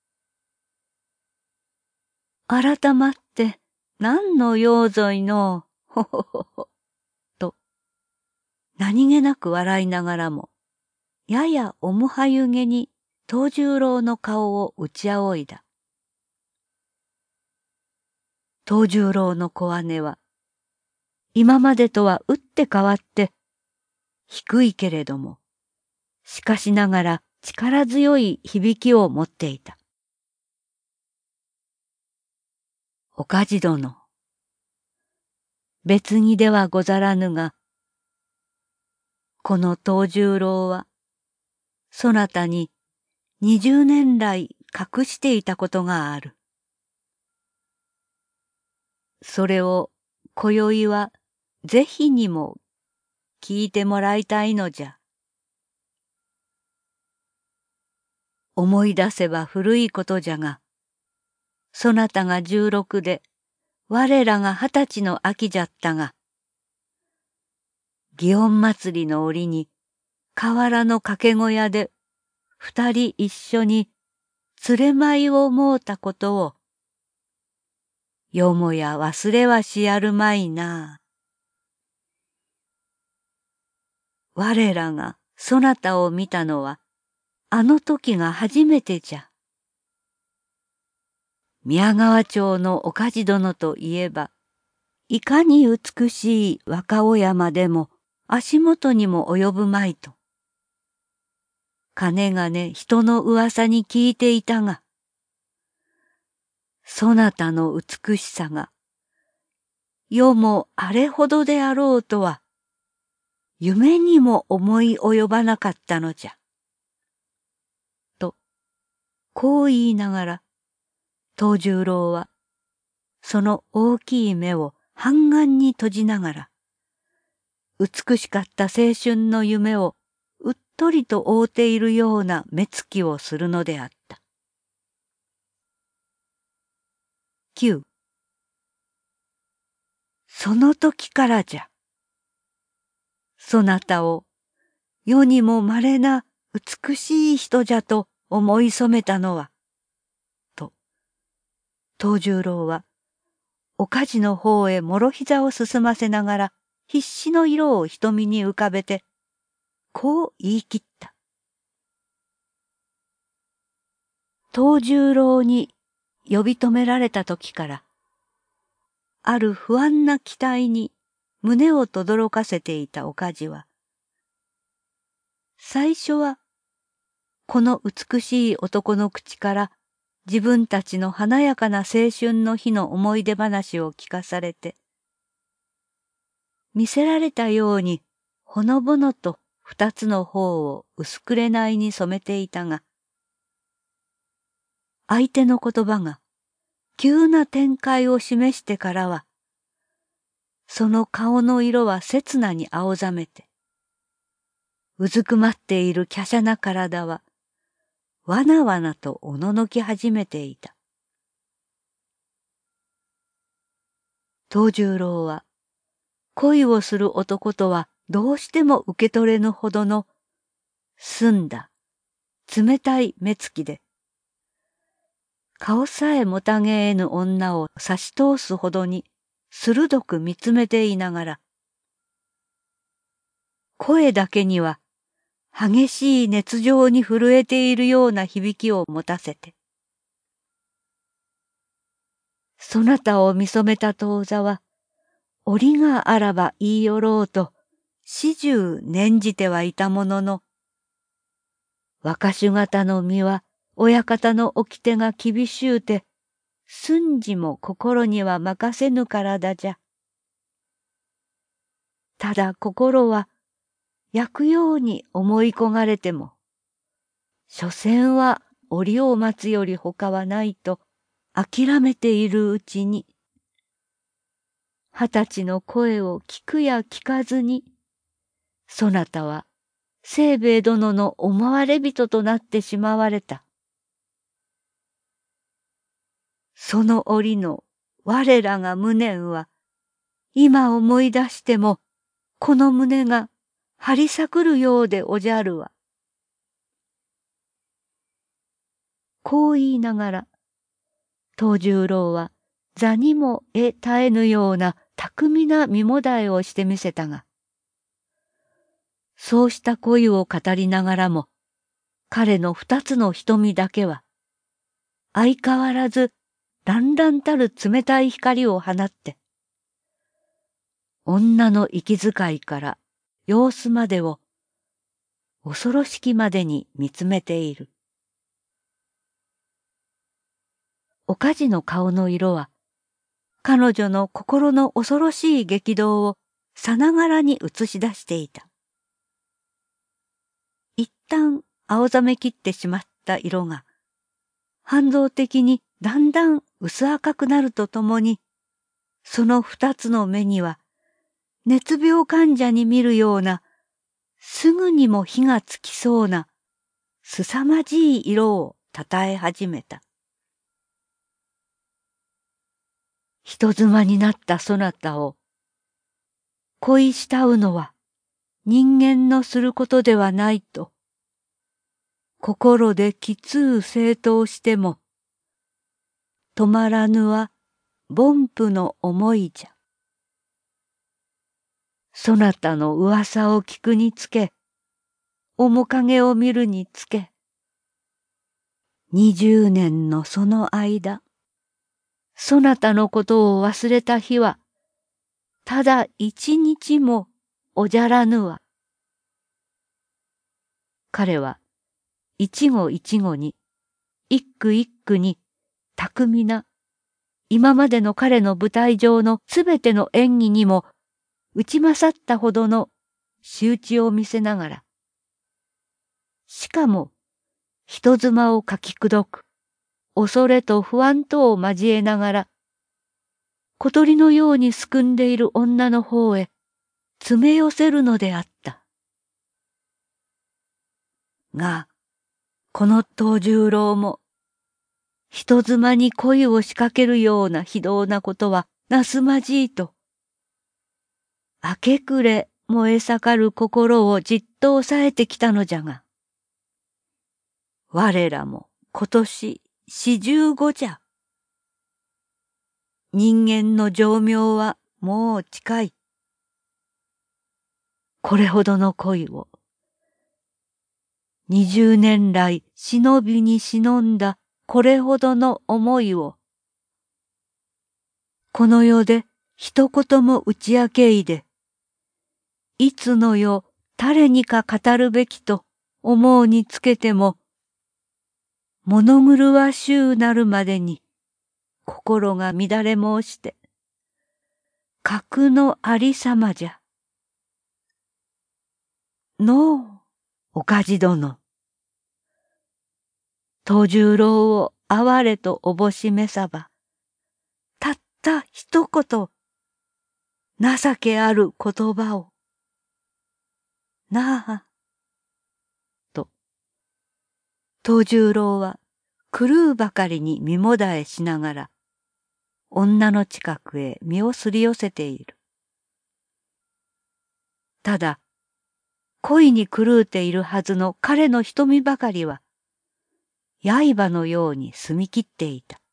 改まって何の用ぞいのほほほほ、と何気なく笑いながらも、ややおむはゆげに藤十郎の顔を打ち仰いだ。藤十郎の小姉は、今までとは打って変わって、低いけれども、しかしながら力強い響きを持っていた。おかじ殿、別にではござらぬが、この藤十郎は、そなたに20年来隠していたことがある。それを今宵はぜひにも聞いてもらいたいのじゃ。思い出せば古いことじゃが、そなたが16で、我らが20歳の秋じゃったが、祇園祭りの折に河原の掛け小屋で2人一緒に連れ舞をもうたことを、よもや忘れはしやるまいな。我らがそなたを見たのは、あの時が初めてじゃ。宮川町のおかじ殿といえば、いかに美しい若尾山でも足元にも及ぶまいと。かねがね人の噂に聞いていたが、そなたの美しさが、世もあれほどであろうとは、 夢にも思い及ばなかったのじゃ。と、こう言いながら、藤十郎は、その大きい目を半眼に閉じながら、美しかった青春の夢をうっとりと覆っているような目つきをするのであった。9その時からじゃ。そなたを世にも稀な美しい人じゃと思い染めたのは、と、藤十郎は、お梶の方へもろ膝を進ませながら必死の色を瞳に浮かべて、こう言い切った。藤十郎に呼び止められた時から、ある不安な期待に胸を轟かせていたお梶は、最初はこの美しい男の口から自分たちの華やかな青春の日の思い出話を聞かされて、見せられたようにほのぼのと二つの方を薄紅に染めていたが、相手の言葉が急な展開を示してからは、その顔の色は刹那に青ざめて、うずくまっている華奢な体は、わなわなとおののき始めていた。藤十郎は、恋をする男とはどうしても受け取れぬほどの、澄んだ、冷たい目つきで、顔さえもたげえぬ女を差し通すほどに鋭く見つめていながら、声だけには激しい熱情に震えているような響きを持たせて、そなたを見初めた当座は、折があらば言いよろうと、始終念じてはいたものの、若衆方の身は、親方の掟が厳しゅうて、寸時も心には任せぬからだじゃ。ただ心は、焼くように思い焦がれても、所詮は折を待つより他はないと諦めているうちに、20歳の声を聞くや聞かずに、そなたは清兵衛殿の思われ人となってしまわれた。その折の我らが無念は、今思い出しても、この胸が張り裂くるようでおじゃるわ。こう言いながら、藤十郎は座にも絶えぬような巧みな身もだえをしてみせたが、そうした恋を語りながらも、彼の二つの瞳だけは、相変わらず乱々たる冷たい光を放って、女の息遣いから様子までを恐ろしきまでに見つめている。お梶の顔の色は、彼女の心の恐ろしい激動をさながらに映し出していた。一旦青ざめきってしまった色が、反動的にだんだん薄赤くなるとともに、その二つの目には、熱病患者に見るような、すぐにも火がつきそうな、凄まじい色をたたえ始めた。人妻になったそなたを、恋慕うのは人間のすることではないと、心できつう正当しても、止まらぬは凡夫の思いじゃ。そなたの噂を聞くにつけ、面影を見るにつけ、20年のその間、そなたのことを忘れた日は、ただ一日もおじゃらぬわ。彼は、一語一語に、一句一句に、巧みな、今までの彼の舞台上のすべての演技にも、打ち勝ったほどの仕打ちを見せながら、しかも人妻をかきくどく恐れと不安とを交えながら、小鳥のようにすくんでいる女の方へ詰め寄せるのであった。が、この藤十郎も、人妻に恋を仕掛けるような非道なことはなすまじいと、明け暮れ燃え盛る心をじっと抑えてきたのじゃが、我らも今年45じゃ。人間の寿命はもう近い。これほどの恋を、20年来忍びに忍んだこれほどの思いを、この世で一言も打ち明けいで、いつの世誰にか語るべきと思うにつけても、物狂わしゅうなるまでに心が乱れ申して、格のありさまじゃ。のう、岡地殿。藤十郎を哀れとおぼしめさば、たった一言、情けある言葉を。なあ。と、藤十郎は狂うばかりに身もだえしながら、女の近くへ身をすり寄せている。ただ、恋に狂うているはずの彼の瞳ばかりは、刃のように澄み切っていた。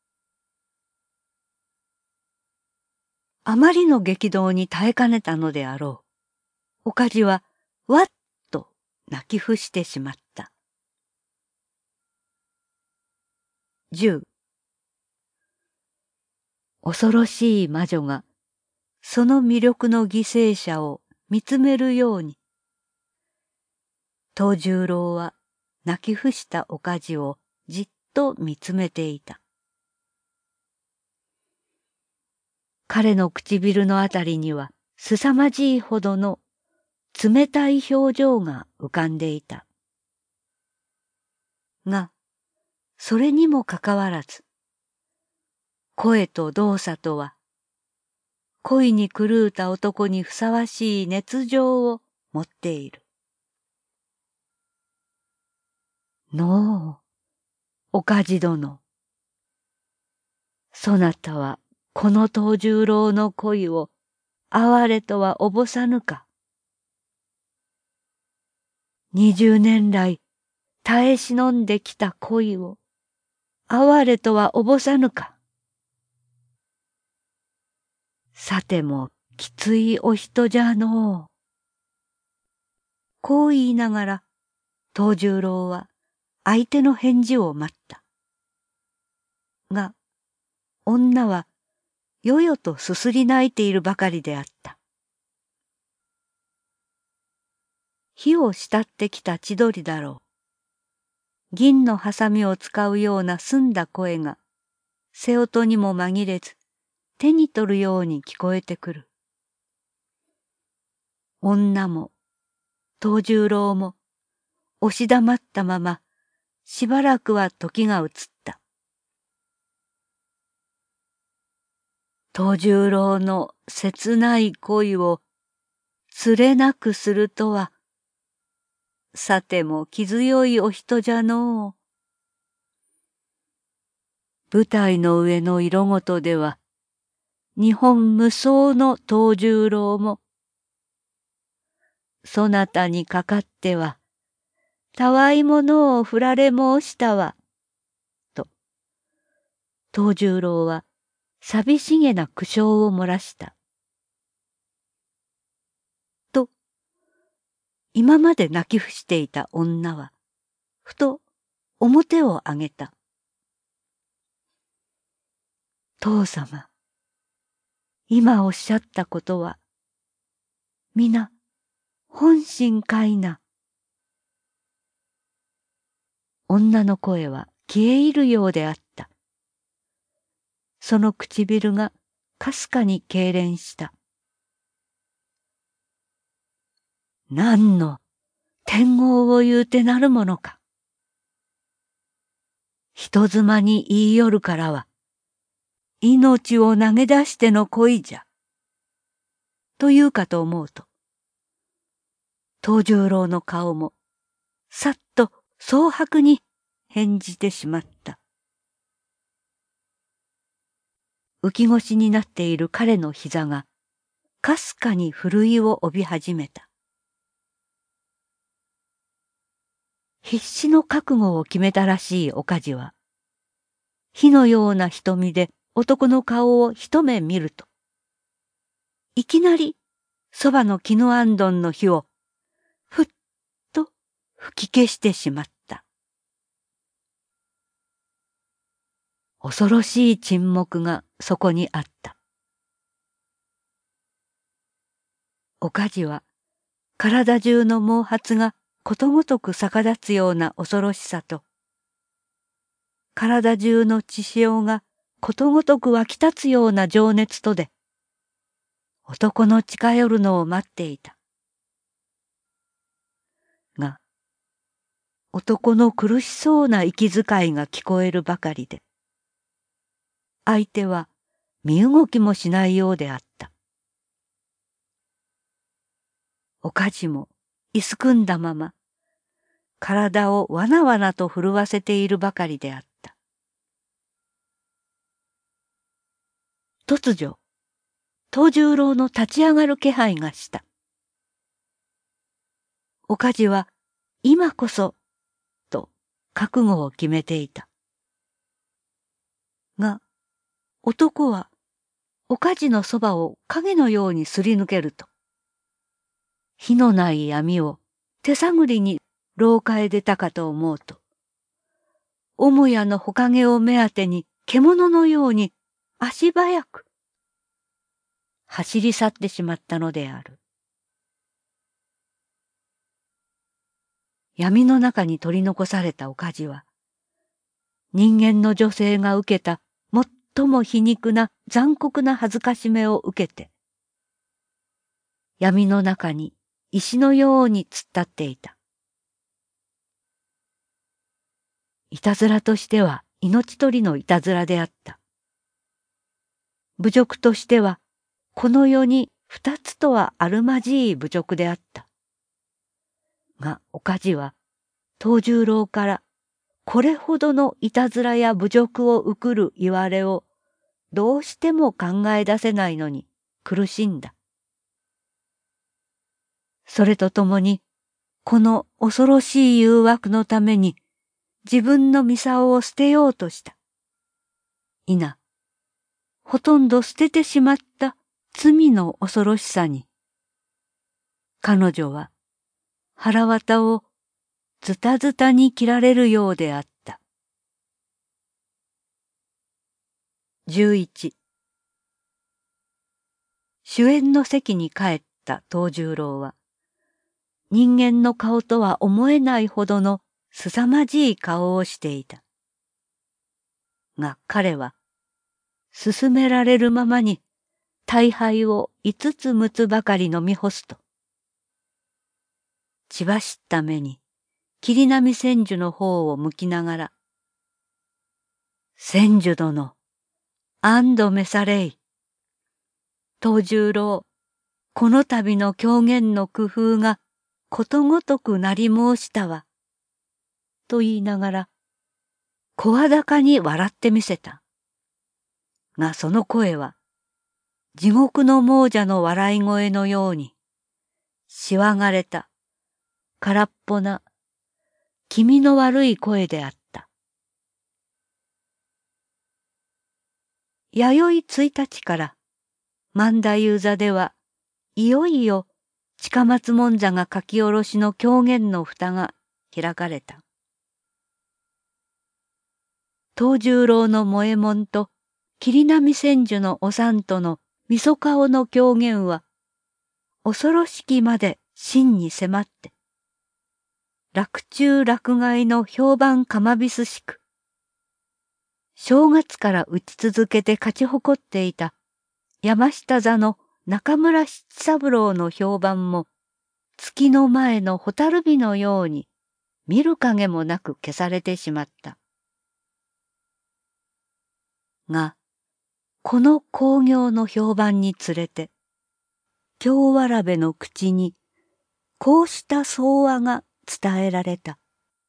あまりの激動に耐えかねたのであろう。おかじは、わっと泣き伏してしまった。10恐ろしい魔女が、その魅力の犠牲者を見つめるように、藤十郎は泣き伏したおかじをじっと見つめていた。彼の唇のあたりには凄まじいほどの冷たい表情が浮かんでいた。が、それにもかかわらず、声と動作とは、恋に狂うた男にふさわしい熱情を持っている。のう、おかじ殿。そなたはこの藤十郎の恋を哀れとはおぼさぬか。20年来耐え忍んできた恋を哀れとはおぼさぬか。さてもきついお人じゃのう。こう言いながら藤十郎は相手の返事を待った。が、女はよよとすすり泣いているばかりであった。火を慕ってきた千鳥だろう。銀のハサミを使うような澄んだ声が、瀬音にも紛れず、手に取るように聞こえてくる。女も、藤十郎も、押し黙ったまま、しばらくは時が移った。藤十郎の切ない恋を、つれなくするとは、さても気強いお人じゃのう。舞台の上の色ごとでは、日本無双の藤十郎も、そなたにかかっては、たわいものを振られ申したわ。と、藤十郎は寂しげな苦笑を漏らした。と、今まで泣き伏していた女は、ふと表を上げた。父様、今おっしゃったことは、皆、本心かいな。女の声は消え入るようであった。その唇がかすかに痙攣した。 何の天号を言うてなるものか。人妻に言いよるからは、命を投げ出しての恋じゃ。というかと思うと、藤十郎の顔も、さっと蒼白に返じてしまった。浮き腰になっている彼の膝が、かすかにふるいを帯び始めた。必死の覚悟を決めたらしいおかじは、火のような瞳で男の顔を一目見ると、いきなりそばの絹あんどんの火をふっと吹き消してしまった。恐ろしい沈黙がそこにあった。おかじは体中の毛髪がことごとく逆立つような恐ろしさと、体中の血潮がことごとく湧き立つような情熱とで、男の近寄るのを待っていた。が、男の苦しそうな息遣いが聞こえるばかりで、相手は身動きもしないようであった。おかじもいすくんだまま、体をわなわなと震わせているばかりであった。突如、藤十郎の立ち上がる気配がした。おかじは今こそ、と覚悟を決めていた。が、男はおかじのそばを影のようにすり抜けると、火のない闇を手探りに廊下へ出たかと思うと、母屋のほかげを目当てに獣のように足早く走り去ってしまったのである。闇の中に取り残されたおかじは、人間の女性が受けた最も皮肉な残酷な恥ずかしめを受けて、闇の中に石のように突っ立っていた。いたずらとしては命取りのいたずらであった。侮辱としてはこの世に二つとはあるまじい侮辱であった。がおかじは藤十郎からこれほどのいたずらや侮辱を受くるいわれをどうしても考え出せないのに苦しんだ。それとともにこの恐ろしい誘惑のために自分の操を捨てようとした。いな、ほとんど捨ててしまった罪の恐ろしさに、彼女は腹渡をズタズタに切られるようであった。11主演の席に帰った藤十郎は、人間の顔とは思えないほどの凄まじい顔をしていた。が彼は、勧められるままに大杯を5つ6つばかり飲み干すと、血走った目に霧波千住の方を向きながら、千住殿、安堵召されい。藤十郎、この度の狂言の工夫がことごとくなり申したわ。と言いながら、声高に笑ってみせた。がその声は、地獄の亡者の笑い声のように、しわがれた、空っぽな、気味の悪い声であった。弥生1日から、萬太夫座では、いよいよ近松門座が書き下ろしの狂言の蓋が開かれた。藤十郎の茂右衛門と霧波千住のおさんとのみそ顔の狂言は、恐ろしきまで真に迫って、洛中洛外の評判かびすしく、正月から打ち続けて勝ち誇っていた山下座の中村七三郎の評判も月の前の蛍火のように見る影もなく消されてしまった。が、この興行の評判につれて、京わらべの口にこうした相話が伝えられた。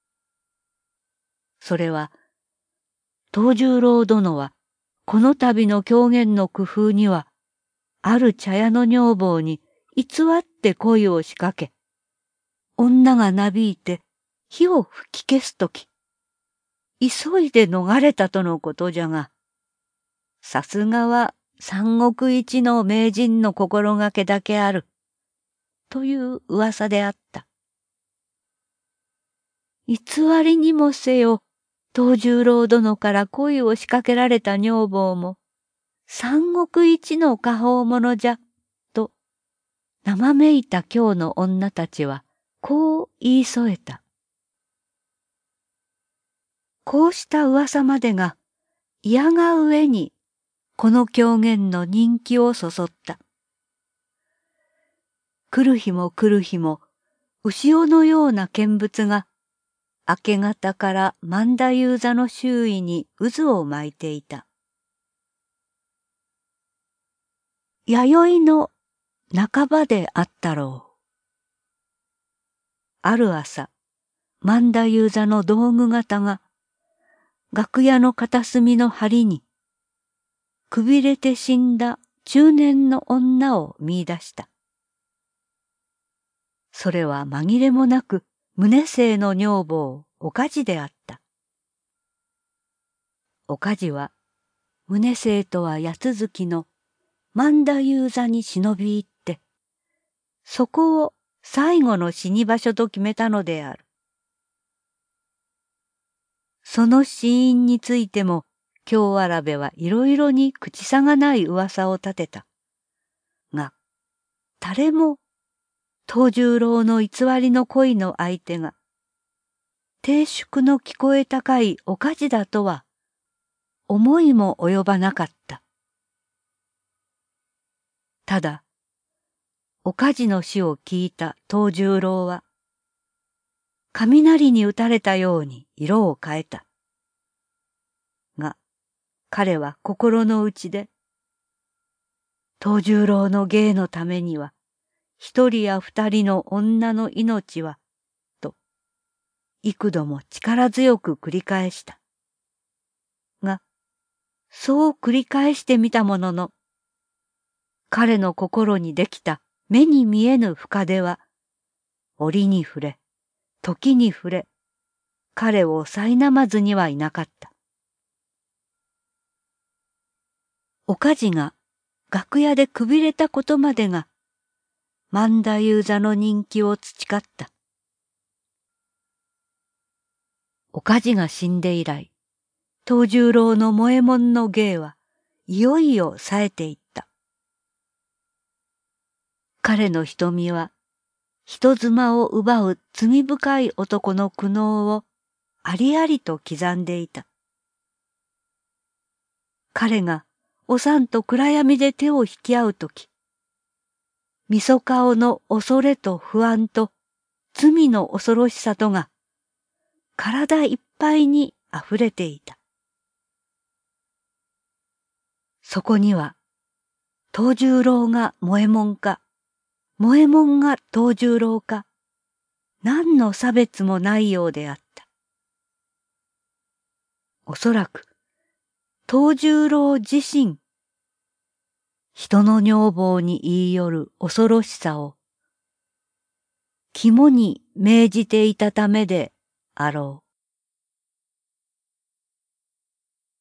それは、藤十郎殿はこの度の狂言の工夫には、ある茶屋の女房に偽って恋を仕掛け、女がなびいて火を吹き消すとき、急いで逃れたとのことじゃが、さすがは三国一の名人の心がけだけある、という噂であった。偽りにもせよ、藤十郎殿から恋を仕掛けられた女房も、三国一の果報者じゃ、と、生めいた京の女たちは、こう言い添えた。こうした噂までが、いやが上に、この狂言の人気をそそった。来る日も来る日も、牛尾のような見物が、明け方から萬太夫座の周囲に渦を巻いていた。弥生の半ばであったろう。ある朝、萬太夫座の道具方が、楽屋の片隅の梁に、くびれて死んだ中年の女を見出した。それは紛れもなく宗清の女房、おかじであった。おかじは、宗清とは八続きの萬太夫座に忍び入って、そこを最後の死に場所と決めたのである。その死因についても、京わらべはいろいろに口さがない噂を立てた。が、誰も、藤十郎の偽りの恋の相手が、亭主の聞こえ高いおかじだとは、思いも及ばなかった。ただ、おかじの死を聞いた藤十郎は、雷に打たれたように色を変えた。が、彼は心の内で、藤十郎の芸のためには、一人や二人の女の命は、と、幾度も力強く繰り返した。が、そう繰り返してみたものの、彼の心にできた目に見えぬ深手は、折に触れ、時に触れ、彼を苛まずにはいなかった。おかじが楽屋でくびれたことまでが、萬太夫座の人気を培った。おかじが死んで以来、藤十郎の萌えもんの芸はいよいよ冴えていった。彼の瞳は、人妻を奪う罪深い男の苦悩をありありと刻んでいた。彼がおさんと暗闇で手を引き合うとき、みそ顔の恐れと不安と罪の恐ろしさとが体いっぱいに溢れていた。そこには、藤十郎が萌えもんか、萌えもんが藤十郎か、何の差別もないようであった。おそらく、藤十郎自身、人の女房に言い寄る恐ろしさを、肝に銘じていたためであろう。